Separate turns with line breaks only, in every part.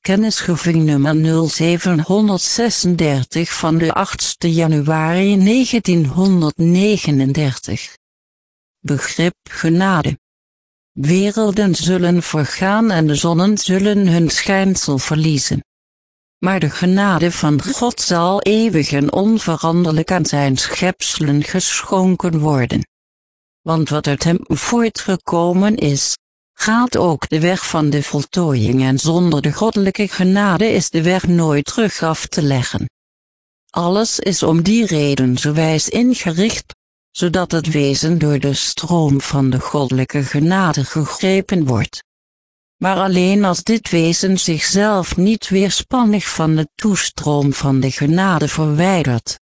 Kennisgeving nummer 0736 van de 8 januari 1939. Begrip genade. Werelden zullen vergaan en de zonnen zullen hun schijnsel verliezen. Maar de genade van God zal eeuwig en onveranderlijk aan zijn schepselen geschonken worden. Want wat uit hem voortgekomen is, gaat ook de weg van de voltooiing en zonder de goddelijke genade is de weg nooit terug af te leggen. Alles is om die reden zo wijs ingericht, zodat het wezen door de stroom van de goddelijke genade gegrepen wordt. Maar alleen als dit wezen zichzelf niet weerspannig van de toestroom van de genade verwijdert.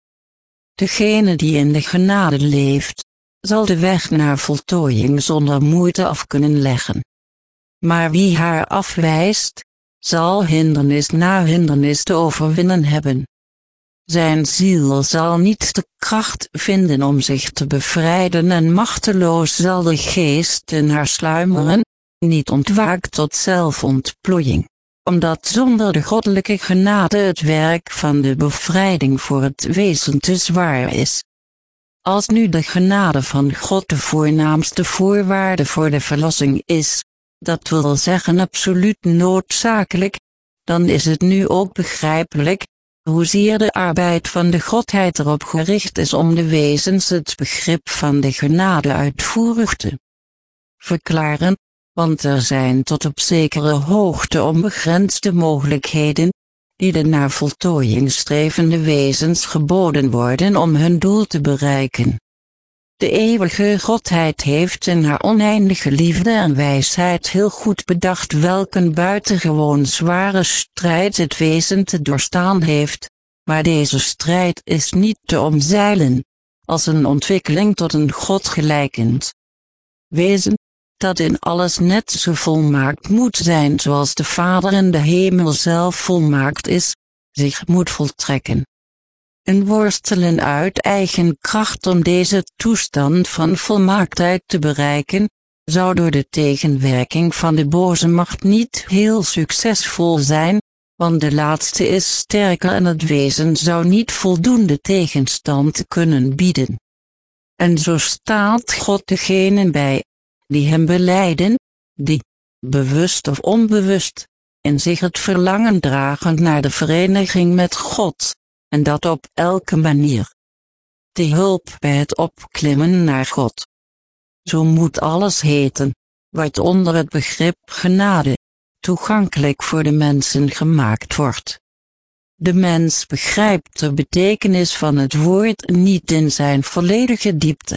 Degene die in de genade leeft, zal de weg naar voltooiing zonder moeite af kunnen leggen. Maar wie haar afwijst, zal hindernis na hindernis te overwinnen hebben. Zijn ziel zal niet de kracht vinden om zich te bevrijden en machteloos zal de geest in haar sluimeren, niet ontwaakt tot zelfontplooiing, omdat zonder de goddelijke genade het werk van de bevrijding voor het wezen te zwaar is. Als nu de genade van God de voornaamste voorwaarde voor de verlossing is, dat wil zeggen absoluut noodzakelijk, dan is het nu ook begrijpelijk, hoezeer de arbeid van de Godheid erop gericht is om de wezens het begrip van de genade uitvoerig te verklaren, want er zijn tot op zekere hoogte onbegrensde mogelijkheden, die de naar voltooiing strevende wezens geboden worden om hun doel te bereiken. De eeuwige Godheid heeft in haar oneindige liefde en wijsheid heel goed bedacht welk een buitengewoon zware strijd het wezen te doorstaan heeft, maar deze strijd is niet te omzeilen, als een ontwikkeling tot een God gelijkend wezen, dat in alles net zo volmaakt moet zijn zoals de Vader in de hemel zelf volmaakt is, zich moet voltrekken. Een worstelen uit eigen kracht om deze toestand van volmaaktheid te bereiken, zou door de tegenwerking van de boze macht niet heel succesvol zijn, want de laatste is sterker en het wezen zou niet voldoende tegenstand kunnen bieden. En zo staat God degenen bij, die hem belijden, die, bewust of onbewust, in zich het verlangen dragen naar de vereniging met God, en dat op elke manier. De hulp bij het opklimmen naar God. Zo moet alles heten, wat onder het begrip genade, toegankelijk voor de mensen gemaakt wordt. De mens begrijpt de betekenis van het woord niet in zijn volledige diepte.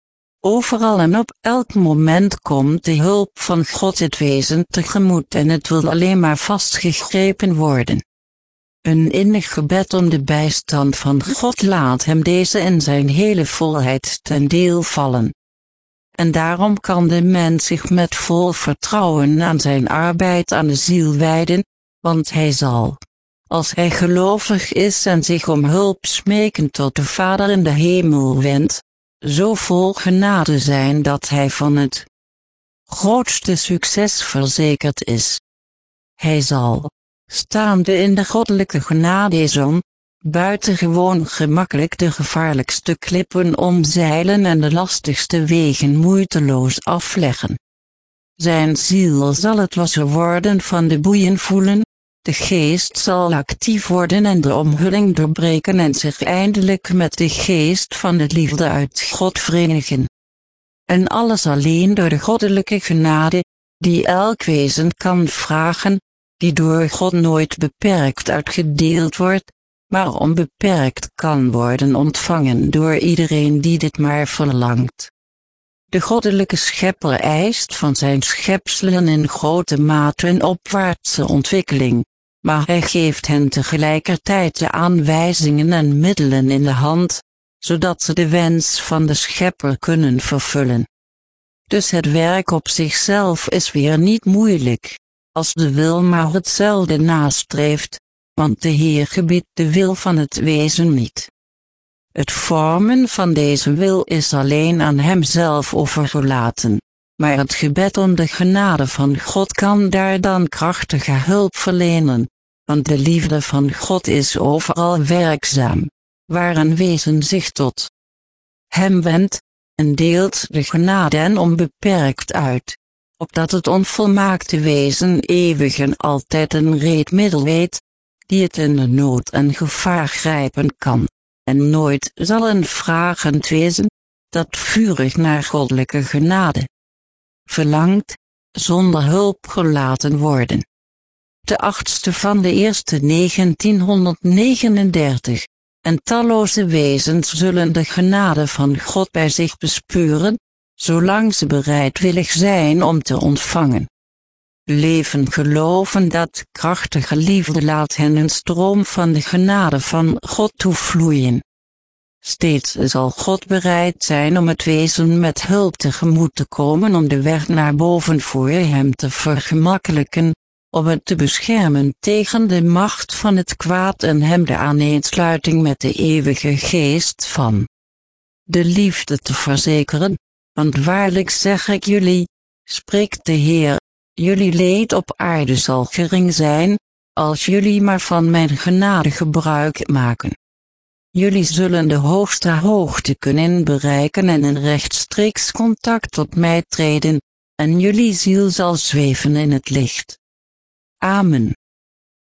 Overal en op elk moment komt de hulp van God het wezen tegemoet en het wil alleen maar vastgegrepen worden. Een innig gebed om de bijstand van God laat hem deze in zijn hele volheid ten deel vallen. En daarom kan de mens zich met vol vertrouwen aan zijn arbeid aan de ziel wijden, want hij zal, als hij gelovig is en zich om hulp smekend tot de Vader in de hemel wendt, zo vol genade zijn dat hij van het grootste succes verzekerd is. Hij zal, staande in de goddelijke genadezon, buitengewoon gemakkelijk de gevaarlijkste klippen omzeilen en de lastigste wegen moeiteloos afleggen. Zijn ziel zal het losse worden van de boeien voelen, de geest zal actief worden en de omhulling doorbreken en zich eindelijk met de geest van de liefde uit God verenigen. En alles alleen door de goddelijke genade, die elk wezen kan vragen, die door God nooit beperkt uitgedeeld wordt, maar onbeperkt kan worden ontvangen door iedereen die dit maar verlangt. De goddelijke schepper eist van zijn schepselen in grote mate een opwaartse ontwikkeling, maar hij geeft hen tegelijkertijd de aanwijzingen en middelen in de hand, zodat ze de wens van de schepper kunnen vervullen. Dus het werk op zichzelf is weer niet moeilijk, als de wil maar hetzelfde nastreeft, want de Heer gebiedt de wil van het wezen niet. Het vormen van deze wil is alleen aan hemzelf overgelaten, maar het gebed om de genade van God kan daar dan krachtige hulp verlenen, want de liefde van God is overal werkzaam, waar een wezen zich tot hem wendt, en deelt de genade en onbeperkt uit, opdat het onvolmaakte wezen eeuwig en altijd een redmiddel weet, die het in de nood en gevaar grijpen kan, en nooit zal een vragend wezen, dat vurig naar goddelijke genade verlangt, zonder hulp gelaten worden. De 8e van de 1e 1939, en talloze wezens zullen de genade van God bij zich bespeuren, zolang ze bereidwillig zijn om te ontvangen. Leven geloven dat krachtige liefde laat hen een stroom van de genade van God toevloeien. Steeds zal God bereid zijn om het wezen met hulp tegemoet te komen om de weg naar boven voor hem te vergemakkelijken, om het te beschermen tegen de macht van het kwaad en hem de aaneensluiting met de eeuwige geest van de liefde te verzekeren, want waarlijk zeg ik jullie, spreekt de Heer, jullie leed op aarde zal gering zijn, als jullie maar van mijn genade gebruik maken. Jullie zullen de hoogste hoogte kunnen bereiken en in rechtstreeks contact tot mij treden, en jullie ziel zal zweven in het licht. Amen.